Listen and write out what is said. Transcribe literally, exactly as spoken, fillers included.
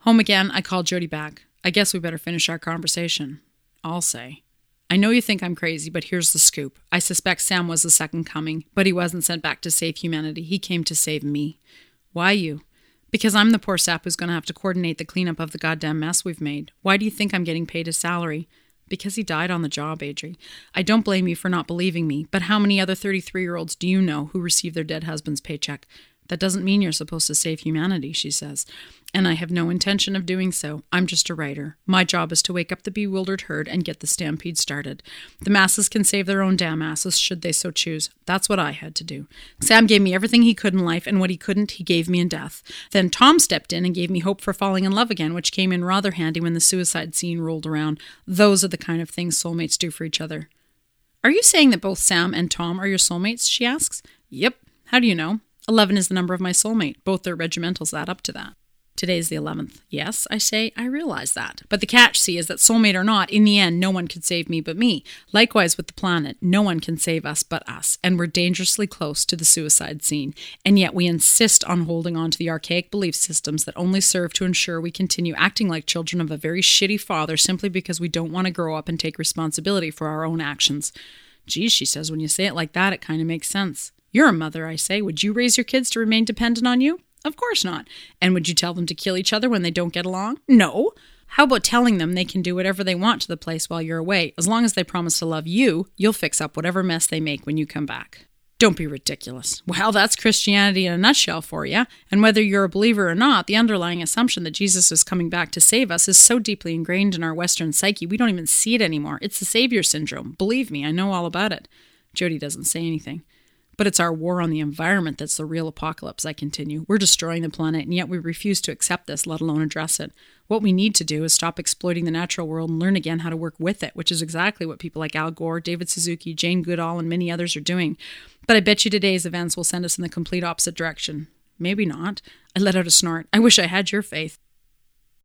Home again, I called Jody back. I guess we better finish our conversation. I'll say. I know you think I'm crazy, but here's the scoop. I suspect Sam was the second coming, but he wasn't sent back to save humanity. He came to save me. Why you? Because I'm the poor sap who's going to have to coordinate the cleanup of the goddamn mess we've made. Why do you think I'm getting paid his salary? Because he died on the job, Adri. I don't blame you for not believing me, but how many other thirty-three-year-olds do you know who receive their dead husband's paycheck? That doesn't mean you're supposed to save humanity, she says. And I have no intention of doing so. I'm just a writer. My job is to wake up the bewildered herd and get the stampede started. The masses can save their own damn asses should they so choose. That's what I had to do. Sam gave me everything he could in life, and what he couldn't, he gave me in death. Then Tom stepped in and gave me hope for falling in love again, which came in rather handy when the suicide scene rolled around. Those are the kind of things soulmates do for each other. Are you saying that both Sam and Tom are your soulmates, she asks. Yep. How do you know? Eleven is the number of my soulmate. Both their regimentals add up to that. Today's the eleventh. Yes, I say, I realize that. But the catch, see, is that soulmate or not, in the end, no one could save me but me. Likewise with the planet, no one can save us but us. And we're dangerously close to the suicide scene. And yet we insist on holding on to the archaic belief systems that only serve to ensure we continue acting like children of a very shitty father simply because we don't want to grow up and take responsibility for our own actions. Geez, she says, when you say it like that, it kind of makes sense. You're a mother, I say. Would you raise your kids to remain dependent on you? Of course not. And would you tell them to kill each other when they don't get along? No. How about telling them they can do whatever they want to the place while you're away? As long as they promise to love you, you'll fix up whatever mess they make when you come back. Don't be ridiculous. Well, that's Christianity in a nutshell for you. And whether you're a believer or not, the underlying assumption that Jesus is coming back to save us is so deeply ingrained in our Western psyche, we don't even see it anymore. It's the savior syndrome. Believe me, I know all about it. Jody doesn't say anything. But it's our war on the environment that's the real apocalypse, I continue. We're destroying the planet, and yet we refuse to accept this, let alone address it. What we need to do is stop exploiting the natural world and learn again how to work with it, which is exactly what people like Al Gore, David Suzuki, Jane Goodall, and many others are doing. But I bet you today's events will send us in the complete opposite direction. Maybe not. I let out a snort. I wish I had your faith.